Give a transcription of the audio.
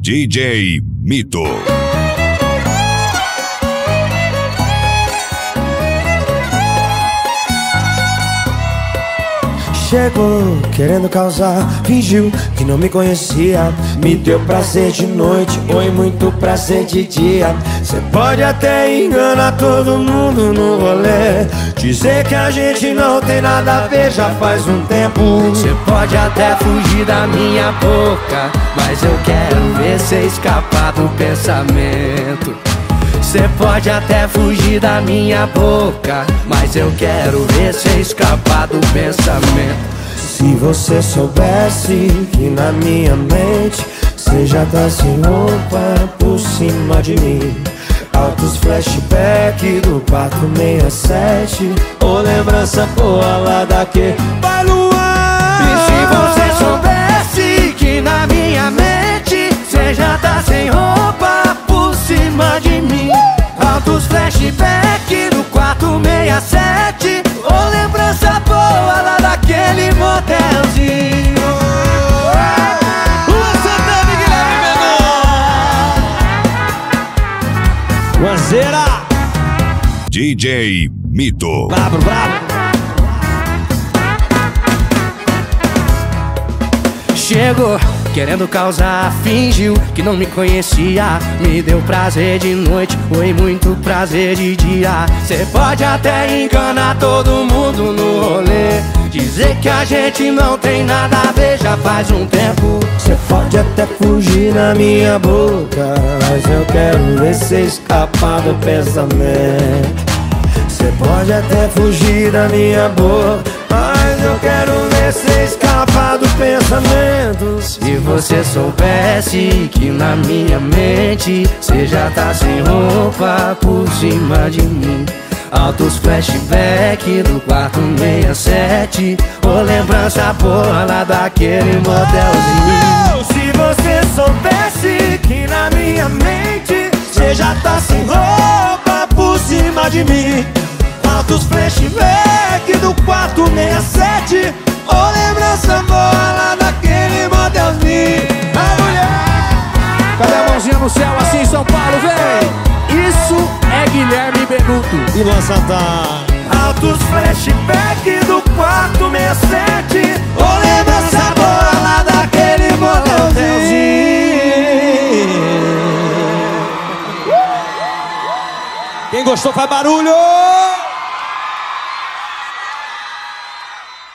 DJ Mito. Chegou querendo causar, fingiu que não me conhecia. Me deu prazer de noite, oi, muito prazer de dia. Cê pode até enganar todo mundo no rolê, dizer que a gente não tem nada a ver já faz um tempo. Cê pode até fugir da minha boca, mas eu quero ver cê escapar do pensamento. Cê pode até fugir da minha boca, mas eu quero ver cê escapar do pensamento. Se você soubesse que na minha mente cê já tá sem roupa por cima de mim. Altos flashback do quarto 67, ou lembrança boa lá daquele vai luar. E se você soubesse que na minha mente cê já tá sem roupa por cima de mim. Altos flashback do quarto 67, ou lembrança boa lá daquele motelzinho. Lua Santana e Guilherme Mendonça. Guazeira. DJ Mito. Brabo, brabo. Chegou querendo causar, fingiu que não me conhecia. Me deu prazer de noite, foi muito prazer de dia. Cê pode até enganar todo mundo no rolê, dizer que a gente não tem nada a ver já faz um tempo. Cê pode até fugir na minha boca, mas eu quero ver cê escapar do pensamento. Cê pode até fugir da minha boca, mas eu quero ver cê escapar do pensamento. Se você soubesse que na minha mente cê já tá sem roupa por cima de mim. Altos flashback do quarto 67, ou lembrança boa lá daquele motelzinho. Se você soubesse que na minha mente cê já tá sem roupa por cima de mim. Altos flashback do quarto 67, ou lembrança boa lá daquele motelzinho. A mulher, cadê a mãozinha no céu assim, São Paulo, vem! Isso é Guilherme Benuto e Lua Santana. Altos flashback do quarto 67, ou lembrança boa lá daquele motelzinho. Quem gostou faz barulho!